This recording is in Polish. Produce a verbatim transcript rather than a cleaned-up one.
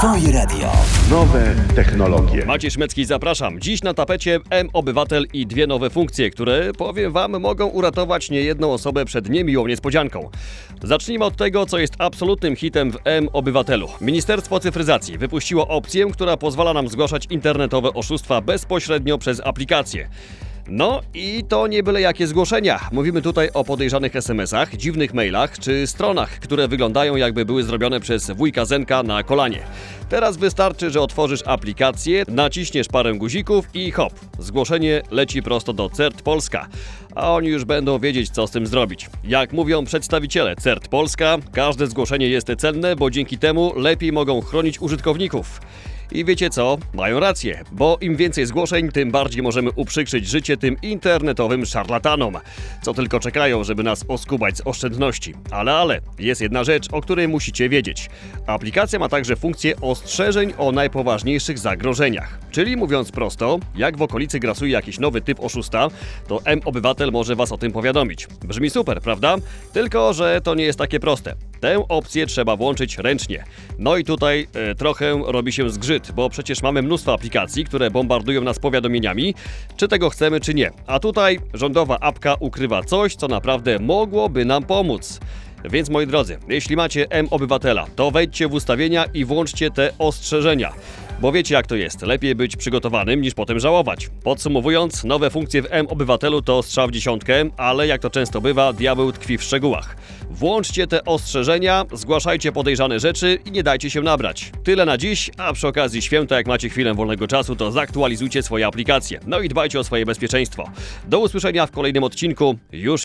Twoje radio. Nowe technologie. Maciej Szmecki, zapraszam. Dziś na tapecie M-Obywatel i dwie nowe funkcje, które, powiem wam, mogą uratować niejedną osobę przed niemiłą niespodzianką. Zacznijmy od tego, co jest absolutnym hitem w M-Obywatelu. Ministerstwo Cyfryzacji wypuściło opcję, która pozwala nam zgłaszać internetowe oszustwa bezpośrednio przez aplikację. No i to nie byle jakie zgłoszenia. Mówimy tutaj o podejrzanych es em esach, dziwnych mailach czy stronach, które wyglądają jakby były zrobione przez wujka Zenka na kolanie. Teraz wystarczy, że otworzysz aplikację, naciśniesz parę guzików i hop, zgłoszenie leci prosto do C E R T Polska. A oni już będą wiedzieć, co z tym zrobić. Jak mówią przedstawiciele C E R T Polska, każde zgłoszenie jest cenne, bo dzięki temu lepiej mogą chronić użytkowników. I wiecie co? Mają rację, bo im więcej zgłoszeń, tym bardziej możemy uprzykrzyć życie tym internetowym szarlatanom, co tylko czekają, żeby nas oskubać z oszczędności. Ale, ale, jest jedna rzecz, o której musicie wiedzieć. Aplikacja ma także funkcję ostrzeżeń o najpoważniejszych zagrożeniach. Czyli mówiąc prosto, jak w okolicy grasuje jakiś nowy typ oszusta, to M-Obywatel może was o tym powiadomić. Brzmi super, prawda? Tylko, że to nie jest takie proste. Tę opcję trzeba włączyć ręcznie. No i tutaj e, trochę robi się zgrzyt, bo przecież mamy mnóstwo aplikacji, które bombardują nas powiadomieniami, czy tego chcemy, czy nie. A tutaj rządowa apka ukrywa coś, co naprawdę mogłoby nam pomóc. Więc moi drodzy, jeśli macie M-Obywatela, to wejdźcie w ustawienia i włączcie te ostrzeżenia. Bo wiecie jak to jest, lepiej być przygotowanym niż potem żałować. Podsumowując, nowe funkcje w M-Obywatelu to strzał w dziesiątkę, ale jak to często bywa, diabeł tkwi w szczegółach. Włączcie te ostrzeżenia, zgłaszajcie podejrzane rzeczy i nie dajcie się nabrać. Tyle na dziś, a przy okazji święta, jak macie chwilę wolnego czasu, to zaktualizujcie swoje aplikacje. No i dbajcie o swoje bezpieczeństwo. Do usłyszenia w kolejnym odcinku już